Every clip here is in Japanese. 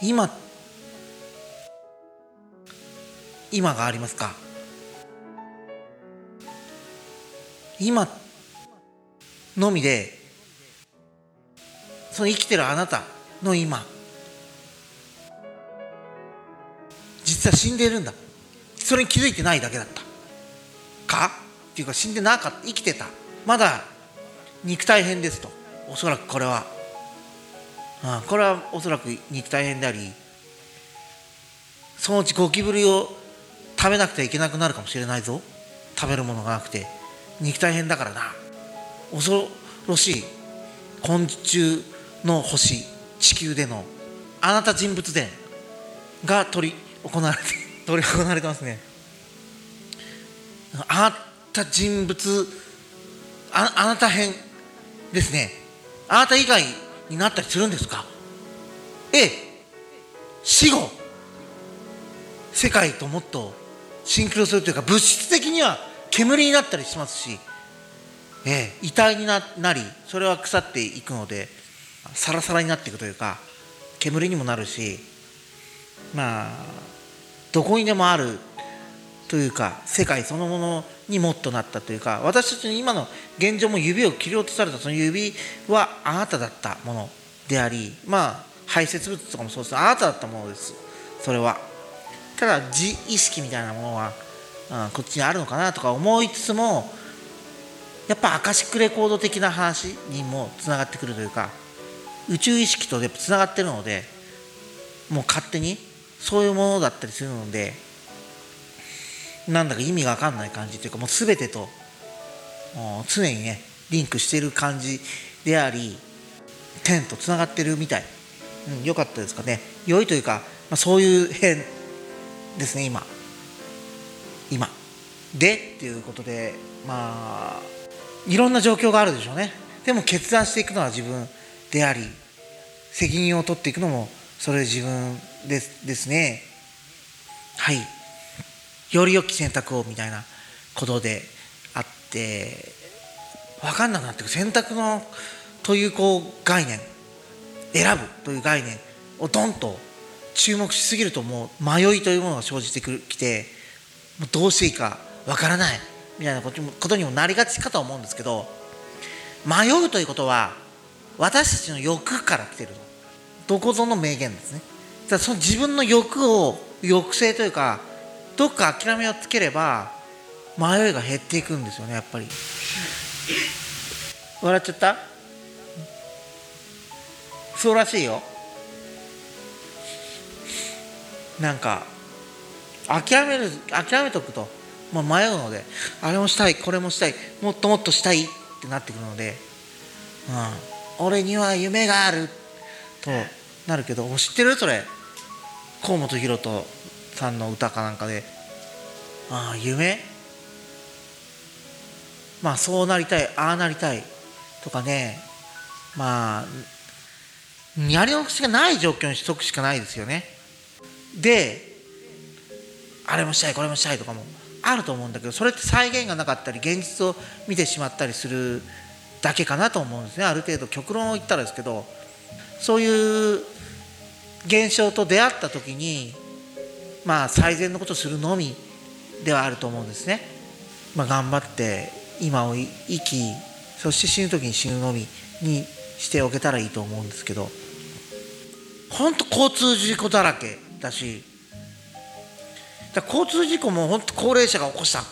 今今がありますか？今のみで、その生きてるあなたの今、実は死んでいるんだ。それに気づいてないだけだったかっていうか、死んでなかった、生きてた、まだ肉体編ですと。おそらくこれは、これはおそらく肉体編であり、そのうちゴキブリを食べなくてはいけなくなるかもしれないぞ。食べるものがなくて肉体編だからな。恐ろしい昆虫の星地球でのあなた人物伝が取り行われてますね。あなた人物、あなた編ですね。あなた以外になったりするんですか？死後世界ともっとシンクロするというか、物質的には煙になったりしますし、遺体に なり、それは腐っていくのでサラサラになっていくというか、煙にもなるし、どこにでもあるというか、世界そのものにもっとなったというか、私たちの今の現状も指を切り落とされたその指はあなただったものであり、排泄物とかもそうです。あなただったものです。それはただ自意識みたいなものは、こっちにあるのかなとか思いつつも、やっぱアカシックレコード的な話にもつながってくるというか、宇宙意識とやっぱつながってるので、もう勝手にそういうものだったりするので、なんだか意味が分かんない感じというか、もう全てと常にねリンクしている感じであり、天とつながってるみたい。良かったですかね。良いというか、そういう辺ですね。今でっていうことで、いろんな状況があるでしょうね。でも決断していくのは自分であり、責任を取っていくのもそれ自分ですね。はい。より良き選択をみたいなことであって、分かんなくなってくる。選択のという概念、選ぶという概念をドンと注目しすぎると、もう迷いというものが生じてきて、もうどうしていいか分からないみたいなことにもなりがちかと思うんですけど、迷うということは私たちの欲から来ている。どこぞの名言ですね。その自分の欲を抑制というか、どっか諦めをつければ迷いが減っていくんですよね。やっぱり笑っちゃった？そうらしいよ。なんか諦めとくと、迷うので、あれもしたい、これもしたい、もっともっとしたいってなってくるので、俺には夢があるとなるけど、知ってる？それ河本大翔さんの歌かなんかで、夢、そうなりたい、ああなりたいとかね、やり直しがない状況にしとくしかないですよね。で、あれもしたい、これもしたいとかもあると思うんだけど、それって再現がなかったり現実を見てしまったりするだけかなと思うんですね。ある程度極論を言ったらですけど、そういう現象と出会った時に最善のことをするのみではあると思うんですね。頑張って今を生き、そして死ぬ時に死ぬのみにしておけたらいいと思うんですけど、本当交通事故だらけだし、交通事故も本当高齢者が起こした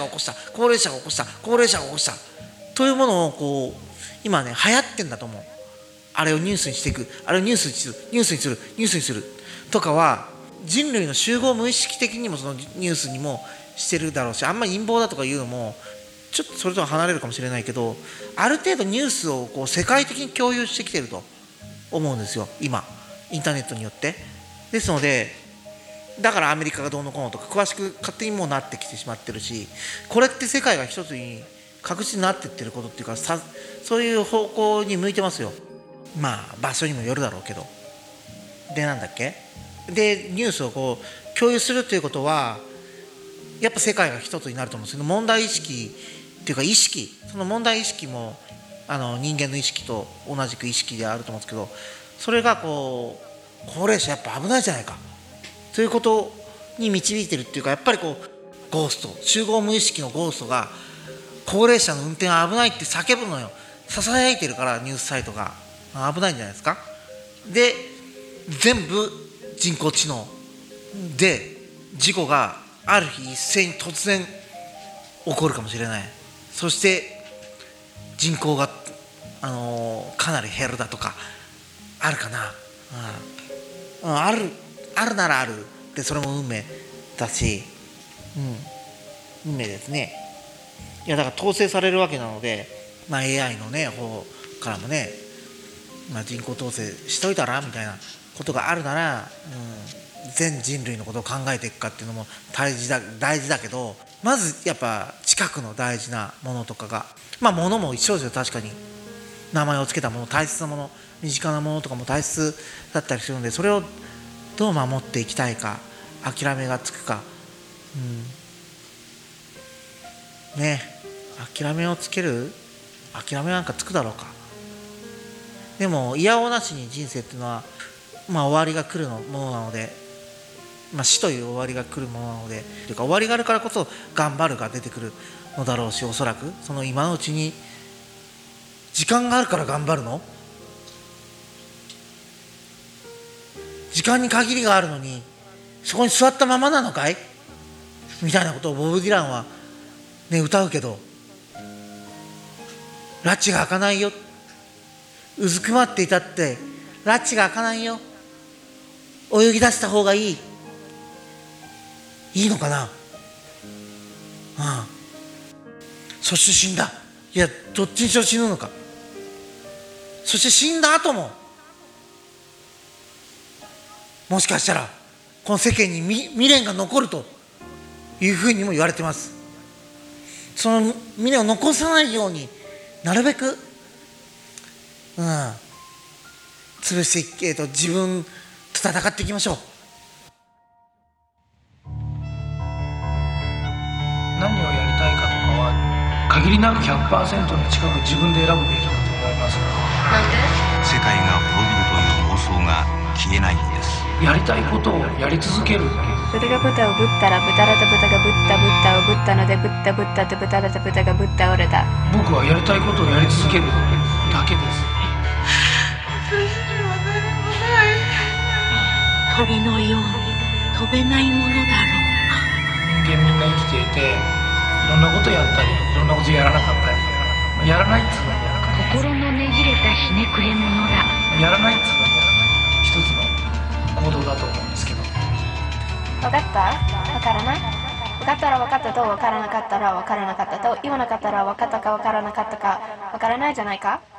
というものを今ね流行ってんだと思う。あれをニュースにしていく、あれをニュースにするとかは、人類の集合無意識的にもそのニュースにもしてるだろうし、あんまり陰謀だとか言うのもちょっとそれとは離れるかもしれないけど、ある程度ニュースを世界的に共有してきてると思うんですよ、今インターネットによって。ですので、だからアメリカがどうのこうのとか詳しく勝手にもうなってきてしまってるし、これって世界が一つに確実になっていってることっていうか、そういう方向に向いてますよ。場所にもよるだろうけど。で、なんだっけ、でニュースを共有するということは、やっぱ世界が一つになると思うんですけど、問題意識っていうか意識、その問題意識も人間の意識と同じく意識であると思うんですけど、それが高齢者やっぱ危ないじゃないかということに導いてるっていうか、やっぱりこうゴースト、集合無意識のゴーストが高齢者の運転は危ないって叫ぶのよ。ささやいてるから、ニュースサイトが危ないんじゃないですか。で全部人工知能で事故がある日一斉に突然起こるかもしれない。そして人口が、かなり減るだとかあるかな、あるならあるで、それも運命だし、運命ですね。いやだから統制されるわけなので、AI のね方からもね、人口統制しといたらみたいなことがあるなら、全人類のことを考えていくかっていうのも大事だけど、まずやっぱ近くの大事なものとかが、物も一緒ですよ。確かに名前を付けたもの、大切なもの、身近なものとかも大切だったりするので、それをどう守っていきたいか、諦めがつくか、諦めをつける、諦めなんかつくだろうか。でもいやおうなしに人生っていうのは、終わりが来るものなので、死という終わりが来るものなので、というか終わりがあるからこそ頑張るが出てくるのだろうし、おそらくその今のうちに時間があるから頑張るの？時間に限りがあるのにそこに座ったままなのかいみたいなことをボブ・ディランは歌うけど、拉致が開かないよ、うずくまっていたって拉致が開かないよ、泳ぎ出した方がいいのかな。そして死んだ。いやどっちにしろ死ぬのか。そして死んだ後ももしかしたらこの世間に未練が残るというふうにも言われてます。その未練を残さないようになるべく潰していって、自分と戦っていきましょう。 何をやりたいかとかは限りなく 100% に近く自分で選ぶべきだと思います。 なんで？ 世界が滅びるという妄想が消えないのです。 やりたいことをやり続ける。 豚が豚をぶったら豚らと豚がぶったをぶったのでぶったって豚らと豚がぶった折れた。 僕はやりたいことをやり続けるだけです。 鳥のように飛べないものだろう。 人間みんな生きていて、いろんなことやったりいろんなことやらなかったり、やらないっつうのは心のねじれたひねくれ者だ。 やらないっつうのは一つの行動だと思うんですけど。 分かった？分からない？分かったら分かったと、分からなかったら分からなかったと、言わなかったら分かったか分からなかったか分からないじゃないか。